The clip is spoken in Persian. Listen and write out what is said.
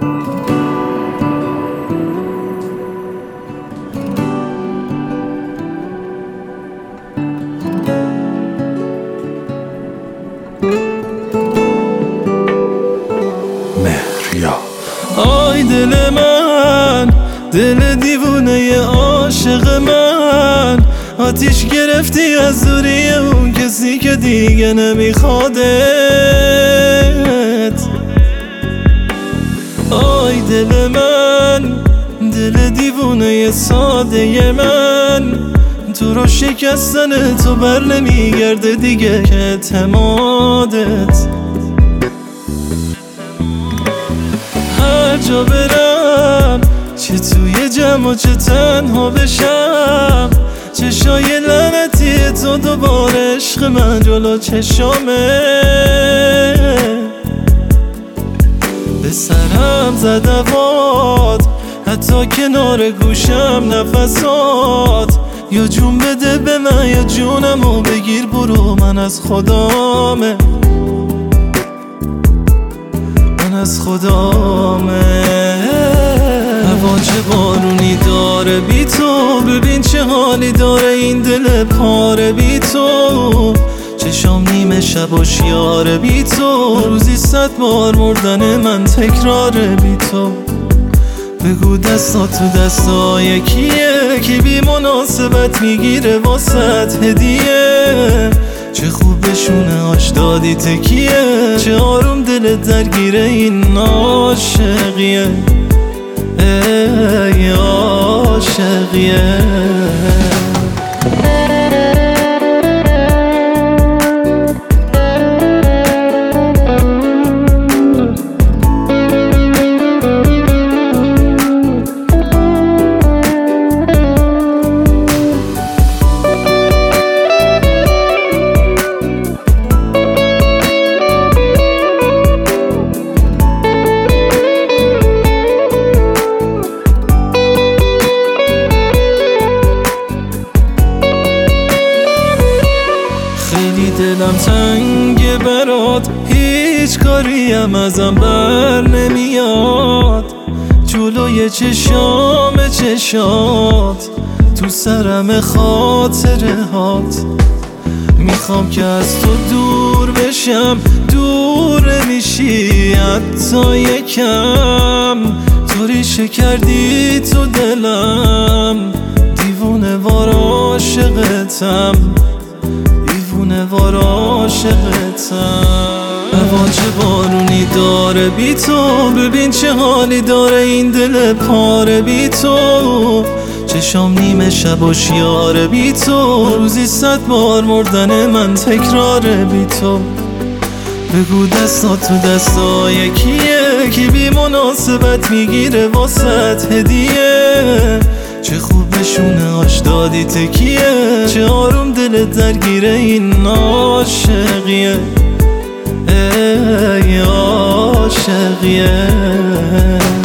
آی دل من، دل دیوونه عاشق من، آتیش گرفتی از دوری اون کسی که دیگه نمیخوادت. آی دل من، دل دیوونه ساده من، تو رو شکستن تو بر نمیگرده دیگه که اعتمادت. هر جا برم، چه توی جمع و چه تنها بشم، چشای لعنتی تو دوباره عشق من جلو چشامه. به سرم زد هوات، حتی کنار گوشم نفسات. یا جون بده به من یا جونمو بگیر برو، من از خدامه، من از خدامه. هوا چه بارونی داره بی تو، ببین چه حالی داره این دل پاره بی تو. چشام نیمه شب و شیاره بی تو، روزی 100 بار مردن من تکراره بی تو. بگو دستا تو دستا یکیه، که بی مناسبت میگیره واسط هدیه. چه خوب بشونه آش دادی تکیه، چه آروم دلت درگیره این عاشقیه، ای عاشقیه. دلم تنگه برات، هیچ کاریم ازم بر نمیاد. جلوی چشام چشات، تو سرم خاطره هات. میخوام که از تو دور بشم، دور نمیشی حتی یکم. تو ریشه کردی تو دلم، دیوونه وار عاشقتم، دیوونه وار عاشقتم. هوا چه بارونی داره بی تو، ببین چه حالی داره این دل پاره بی تو. چشام نیمه شب و شیاره بی تو، روزی 100 بار مردن من تکراره بی تو. بگو دستا تو دستا یکیه، که بی مناسبت میگیره واسط هدیه. چه خوب بشونه آش دادی تکیه، چه آروم دلت درگیره این عاشقیه، ای عاشقیه.